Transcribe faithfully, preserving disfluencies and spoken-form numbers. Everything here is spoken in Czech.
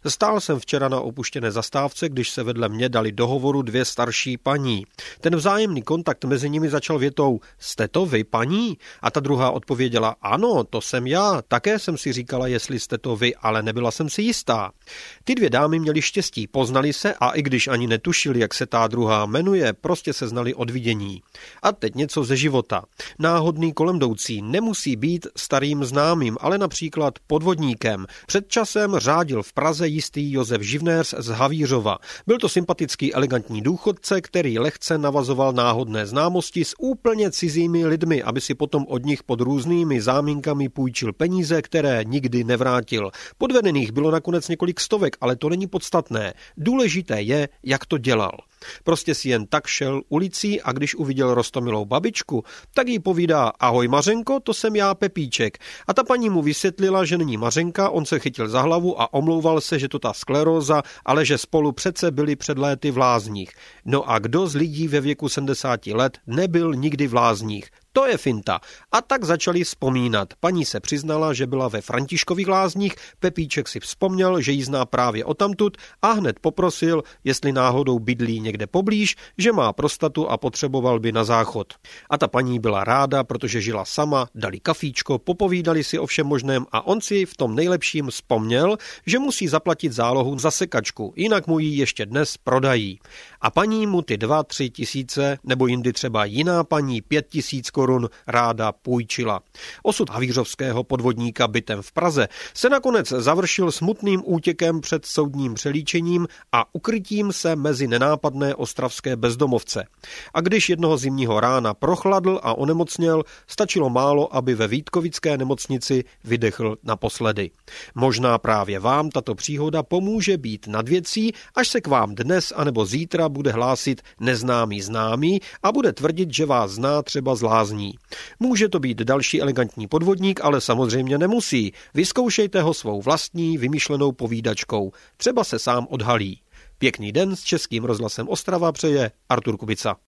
Stál jsem včera na opuštěné zastávce, když se vedle mě dali do hovoru dvě starší paní. Ten vzájemný kontakt mezi nimi začal větou: "Jste to vy, paní?" A ta druhá odpověděla: "Ano, to jsem já. Také jsem si říkala, jestli jste to vy, ale nebyla jsem si jistá." Ty dvě dámy měly štěstí, poznali se a i když ani netušili, jak se ta druhá jmenuje, prostě se znali od vidění. A teď něco ze života. Náhodný kolemjdoucí nemusí být starým známým, ale například podvodníkem. Před časem řádil v Praze jistý Josef Živnéř z Havířova. Byl to sympatický elegantní důchodce, který lehce navazoval náhodné známosti s úplně cizími lidmi, aby si potom od nich pod různými záminkami půjčil peníze, které nikdy nevrátil. Podvedených bylo nakonec několik stovek, ale to není podstatné. Důležité je, jak to dělal. Prostě si jen tak šel ulicí a když uviděl roztomilou babičku, tak jí povídá: "Ahoj Mařenko, to jsem já, Pepíček." A ta paní mu vysvětlila, že není Mařenka, on se chytil za hlavu a omlouval se, že to ta skleróza, ale že spolu přece byli před léty v lázních. No a kdo z lidí ve věku sedmdesáti let nebyl nikdy v lázních? To je finta. A tak začali vzpomínat. Paní se přiznala, že byla ve Františkových lázních, Pepíček si vzpomněl, že ji zná právě odtamtud a hned poprosil, jestli náhodou bydlí někde poblíž, že má prostatu a potřeboval by na záchod. A ta paní byla ráda, protože žila sama, dali kafíčko, popovídali si o všem možném a on si v tom nejlepším vzpomněl, že musí zaplatit zálohu za sekačku, jinak mu ji ještě dnes prodají. A paní mu ty dva, tři tisíce, nebo jindy třeba jiná paní pět tisíc korun ráda půjčila. Osud havířovského podvodníka bytem v Praze se nakonec završil smutným útěkem před soudním přelíčením a ukrytím se mezi nenápadné ostravské bezdomovce. A když jednoho zimního rána prochladl a onemocněl, stačilo málo, aby ve Vítkovické nemocnici vydechl naposledy. Možná právě vám tato příhoda pomůže být nad věcí, až se k vám dnes anebo zítra bude hlásit neznámý známý a bude tvrdit, že vás zná třeba z lázní. Může to být další elegantní podvodník, ale samozřejmě nemusí. Vyzkoušejte ho svou vlastní vymyšlenou povídačkou. Třeba se sám odhalí. Pěkný den s Českým rozhlasem Ostrava přeje Artur Kubica.